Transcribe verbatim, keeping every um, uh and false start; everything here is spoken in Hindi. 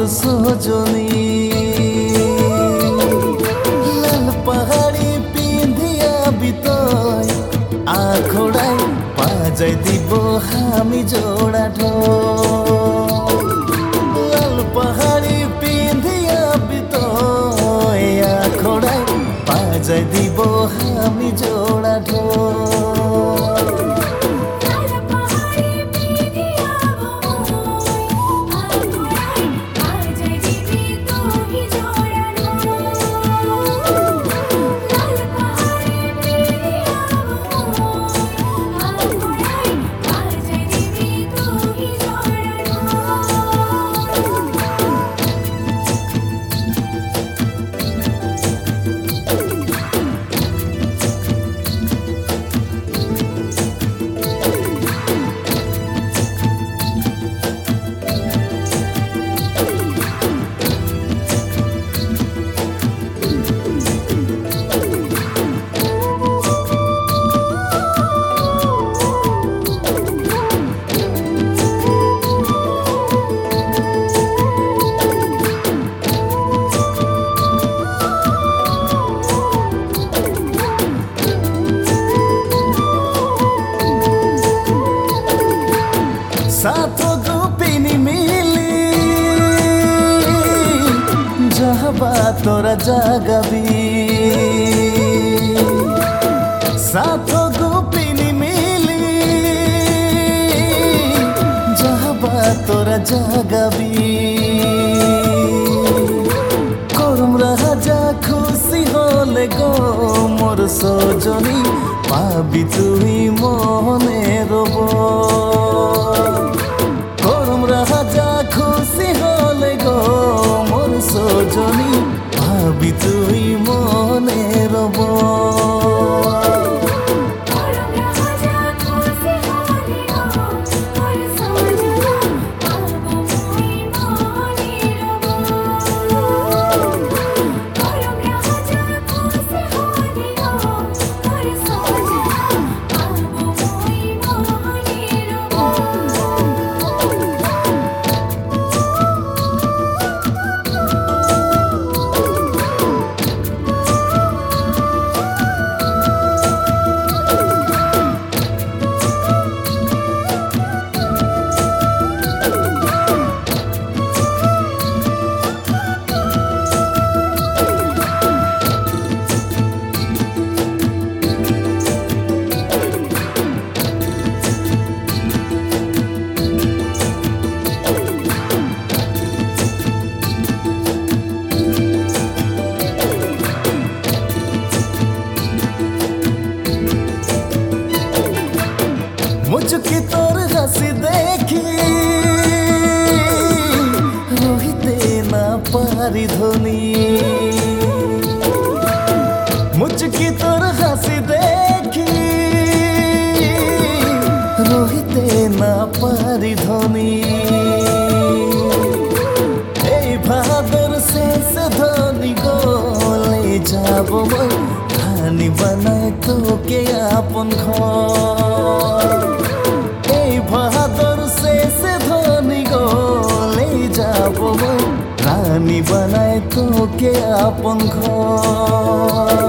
সজনী লাল পাহাড়ি পিন্ধিয়া বিতয় আখড়াই বাজাই দিব আমি জোড়া ঢোল লাল পাহাড়ি পিন্ধিয়া বিতয় আখড়াই বাজাই দিব আমি জোড়া ঢোল साथो गोपिनी मिली जहबा तोरा जागबी साथो गोपिनी मिली जहबा तोरा जागबी करम राजा खुशी होले गो मोर सजनी पाबी तुई मने रब রাজা খুশি হলে গো মোর সজনী ভাবি তুই মনে রব मुझकी तोर हंसी देखी रोहिते ना पारी ध्वनि मुझकी तोर हंसी देखी रोहिते ना पारी ध्वनि भादर शेष ध्वनि गोले যাব ধানি বানায় তোকে আপন ঘর ভাদর শেষে ধনী গলে যাব রানী বানায় তোকে আপন ঘর।